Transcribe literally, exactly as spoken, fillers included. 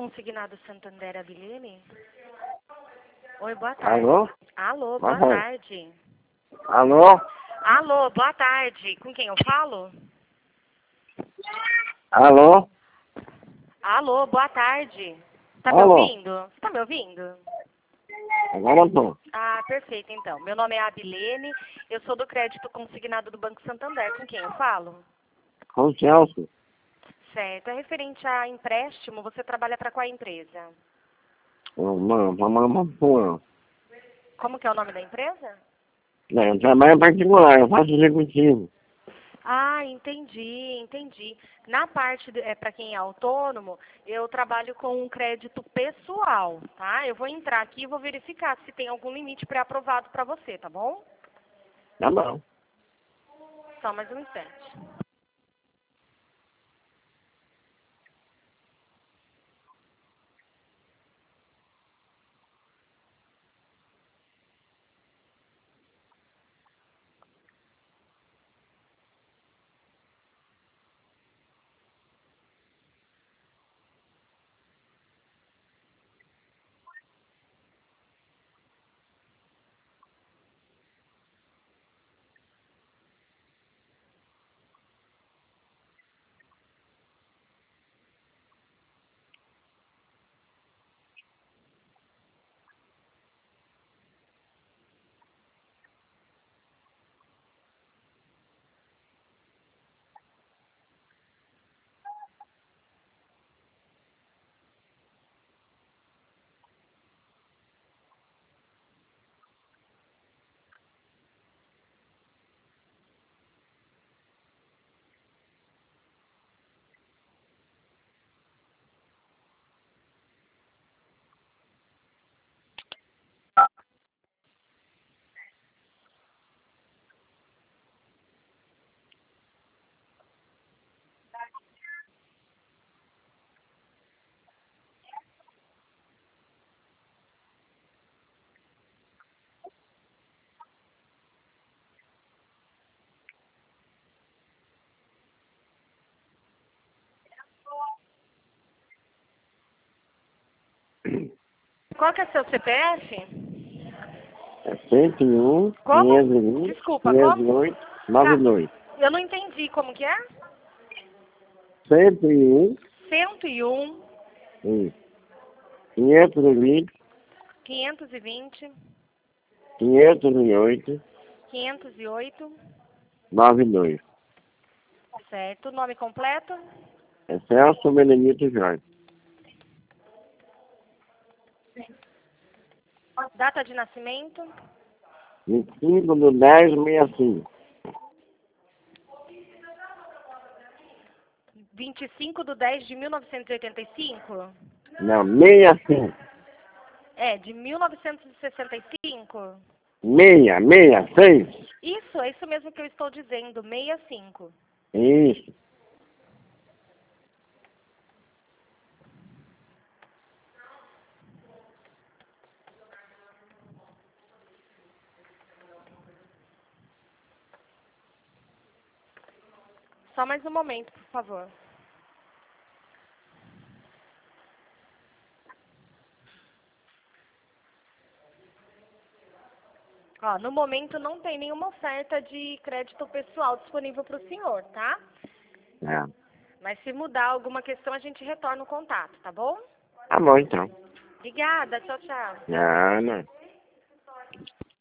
Consignado Santander, Abilene? Oi, boa tarde. Alô? Alô, Boa boa tarde. tarde. Alô? Alô, boa tarde. Com quem eu falo? Alô? Alô, boa tarde. Tá me Alô? ouvindo? Você tá me ouvindo? Agora eu tô. Ah, perfeito, então. Meu nome é Abilene, eu sou do crédito consignado do Banco Santander. Com quem eu falo? Com o Celso. Certo. É referente a empréstimo, você trabalha para qual empresa? Mano, vamos pô. Como que é o nome da empresa? Não, eu trabalho particular, eu faço executivo. Ah, entendi, entendi. Na parte, de, é, para quem é autônomo, eu trabalho com um crédito pessoal, tá? Eu vou entrar aqui e vou verificar se tem algum limite pré-aprovado para você, tá bom? Tá bom. Só mais um instante. Qual que é seu C P F? É cento e um, Como? quinhentos e vinte, Desculpa, quinhentos e como? oito, noventa e dois. Eu não entendi como que é? cento e um, cento e um, isso. quinhentos e vinte, quinhentos e vinte, quinhentos e oito, quinhentos e oito, noventa e dois. certo. Nome completo? É Celso Benedito Jorge. Data de nascimento? vinte e cinco de dez de sessenta e cinco. vinte e cinco de dez de mil novecentos e oitenta e cinco? Não, sessenta e cinco. É, de mil novecentos e sessenta e cinco? Meia, meia, seis. Isso, é isso mesmo que eu estou dizendo, sessenta e cinco. Isso. Só mais um momento, por favor. Ó, no momento não tem nenhuma oferta de crédito pessoal disponível para o senhor, tá? É. Mas se mudar alguma questão, a gente retorna o contato, tá bom? Tá bom, então. Obrigada, tchau, tchau. Ah, não.